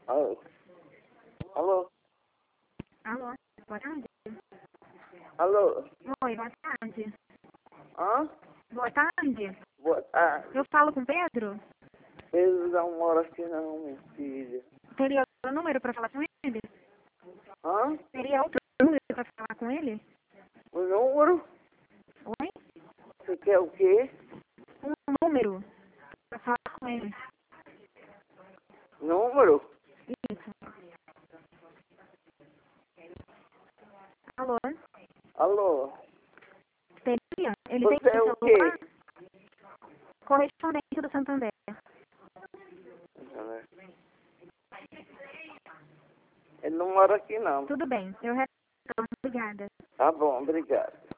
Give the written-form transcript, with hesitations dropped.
Alô? Alô? Alô, boa tarde. Alô? Oi, boa tarde. Hã? Boa tarde. Boa tarde. Eu falo com o Pedro? Pedro não mora aqui não, minha filha. Teria outro número para falar com ele? Hã? Teria outro número para falar com ele? O número? Oi? Você quer o quê? Um número para falar com ele. Número? Isso. Alô? Alô? Teria? Ele tem Você é o seu celular? quê? Correspondente do Santander. Ele não mora aqui não. Tudo bem, eu retorno. Obrigada. Tá bom, obrigado.